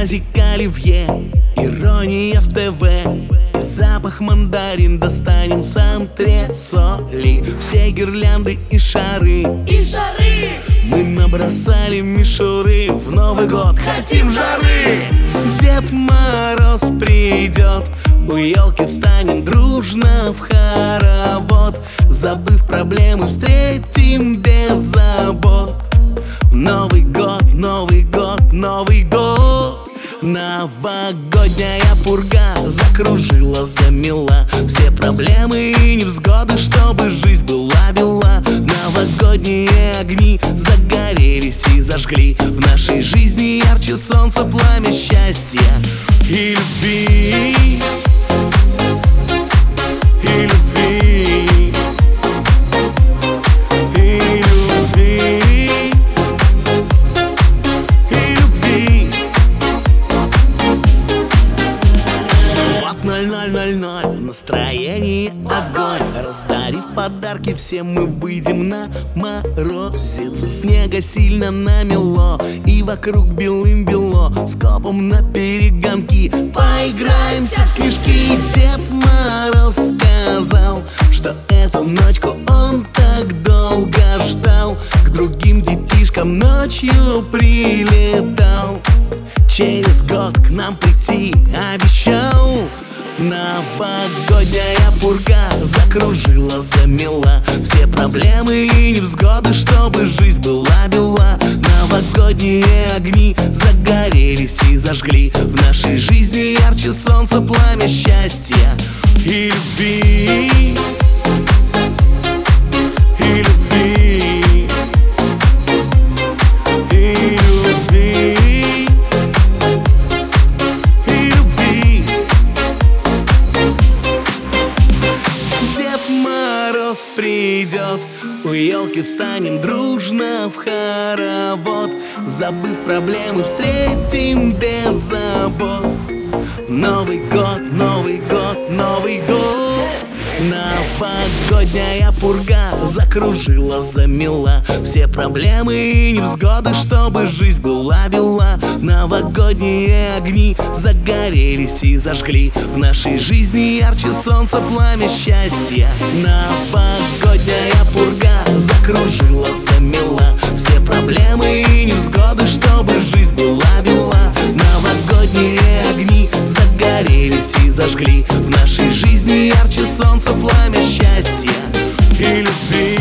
Тазик оливье, ирония в ТВ и запах мандарин достанем с антресоли. Все гирлянды и шары мы набросали мишуры. В Новый год хотим жары. Дед Мороз придет, у елки встанем дружно в хоровод. Забыв проблемы, встретим без забот. Новый год, Новый год, Новый год. Новогодняя пурга закружила, замела все проблемы и невзгоды, чтобы жизнь была бела. Новогодние огни загорелись и зажгли в нашей жизни ярче солнца пламя счастья и любви. И любви. И любви. И любви. Вот 00:00, настроение огонь. Раздарив подарки, все мы выйдем на морозец. Снега сильно намело, и вокруг белым-бело. Скопом на перегонки поиграемся в снежки. Дед Мороз сказал, что эту ночку он так долго ждал. К другим детишкам ночью прилетал. Через год к нам прийти обещал. Новогодняя пурга закружила, замела все проблемы и невзгоды, чтобы жизнь была бела. Новогодние огни загорелись и зажгли в нашей жизни ярче солнца пламя счастья и любви. И любви. И любви. Придет, у елки встанем дружно в хоровод. Забыв проблемы, встретим без забот. Новый год, Новый год, Новый год. Новогодняя пурга закружила, замела все проблемы и невзгоды, чтобы жизнь была бела. Новогодние огни загорелись и зажгли в нашей жизни ярче солнца пламя счастья. Новогодняя пурга закружила, замела все проблемы и невзгоды, чтобы жизнь была бела. Новогодние огни загорелись и зажгли в нашей жизни ярче солнца пламя счастья и любви.